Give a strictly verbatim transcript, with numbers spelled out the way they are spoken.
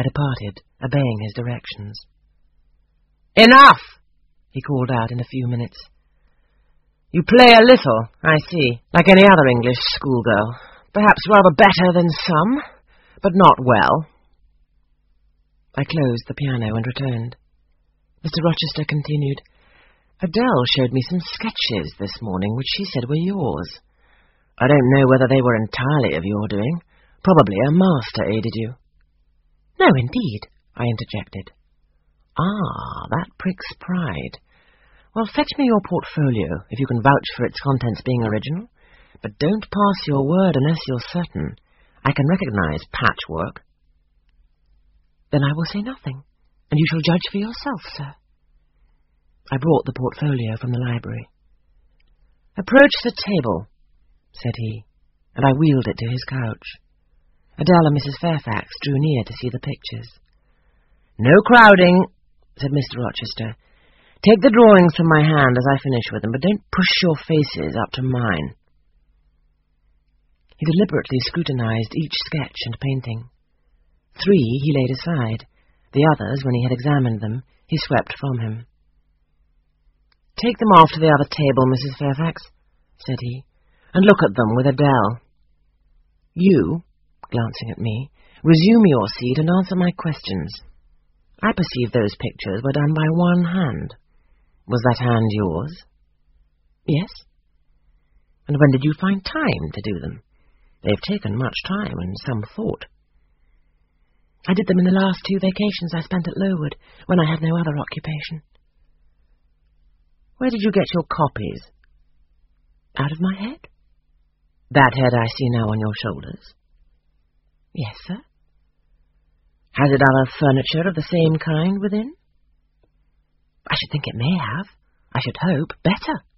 I departed, obeying his directions. "Enough!" he called out in a few minutes. "You play a little, I see, like any other English schoolgirl. Perhaps rather better than some, but not well." I closed the piano and returned. Mister Rochester continued, "Adele showed me some sketches this morning which she said were yours. I don't know whether they were entirely of your doing. Probably a master aided you." "No, indeed," I interjected. "Ah, that pricks pride. Well, fetch me your portfolio, if you can vouch for its contents being original. But don't pass your word unless you're certain. I can recognize patchwork." "Then I will say nothing, and you shall judge for yourself, sir." I brought the portfolio from the library. "Approach the table," said he, and I wheeled it to his couch. Adele and Missus Fairfax drew near to see the pictures. "No crowding," said Mister Rochester. "Take the drawings from my hand as I finish with them, but don't push your faces up to mine." He deliberately scrutinized each sketch and painting. Three he laid aside. The others, when he had examined them, he swept from him. "Take them off to the other table, Missus Fairfax," said he, "and look at them with Adele. You," glancing at me, "resume your seat and answer my questions. I perceive those pictures were done by one hand. Was that hand yours?" "Yes." "And when did you find time to do them? They've taken much time and some thought." "I did them in the last two vacations I spent at Lowood, when I had no other occupation." "Where did you get your copies?" "Out of my head." "That head I see now on your shoulders?" "Yes, sir." "Has it other furniture of the same kind within?" "I should think it may have. I should hope better."